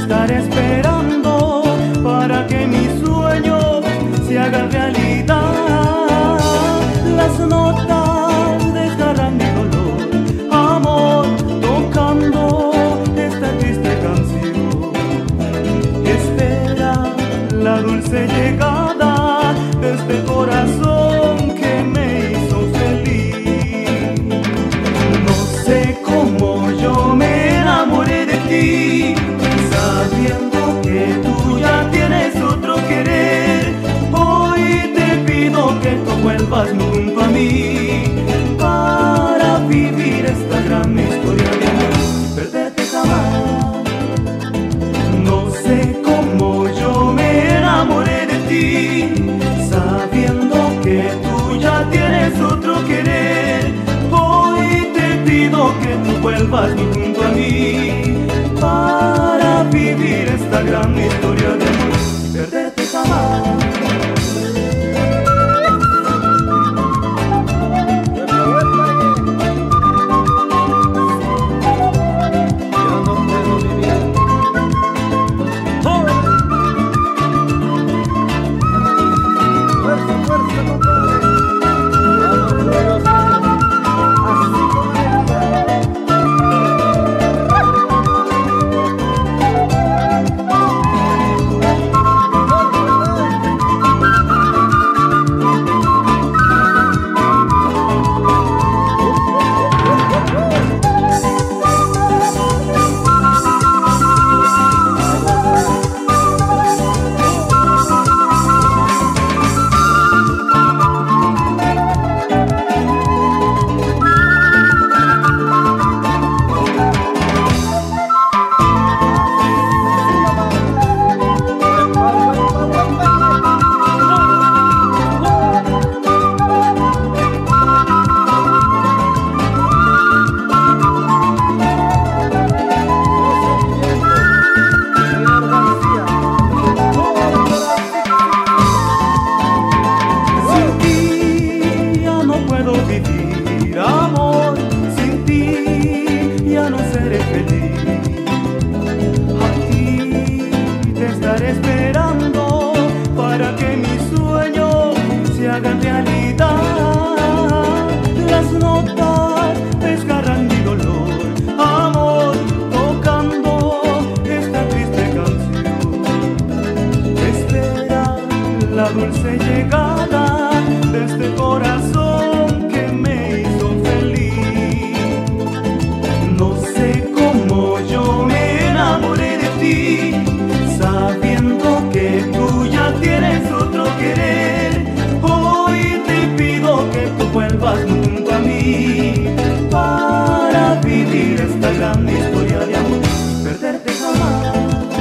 estaré esperando para que mis sueños se hagan realidad. Las notas desgarran mi dolor, amor, tocando esta triste canción. Espera la dulce llegada de este corazón que me hizo feliz. No sé cómo yo me enamoré de ti, sabiendo que tú ya tienes otro querer. Hoy te pido que tú vuelvas junto a mí para vivir esta gran historia de amor, perderte jamás. No sé cómo yo me enamoré de ti, sabiendo que tú ya tienes otro querer. Hoy te pido que tú vuelvas junto a mí para vivir esta gran historia de amor, perderte jamás. Amor, sin ti ya no seré feliz. Aquí te estaré esperando para que mis sueños se hagan realidad. Las notas desgarran mi dolor, amor, tocando esta triste canción. Espera la dulce llegada de este corazón que me hizo feliz. No sé cómo yo me enamoré de ti, sabiendo que tú ya tienes otro querer. Hoy te pido que tú vuelvas junto a mí para vivir esta gran historia de amor, perderte jamás.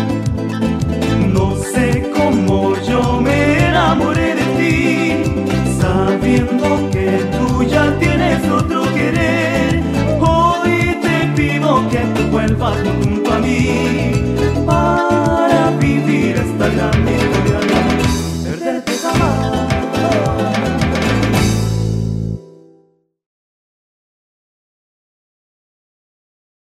No sé cómo yo me enamoré de ti, sabiendo que tú ya tienes otro querer. Hoy te pido que tú vuelvas junto a mí para vivir esta gran historia.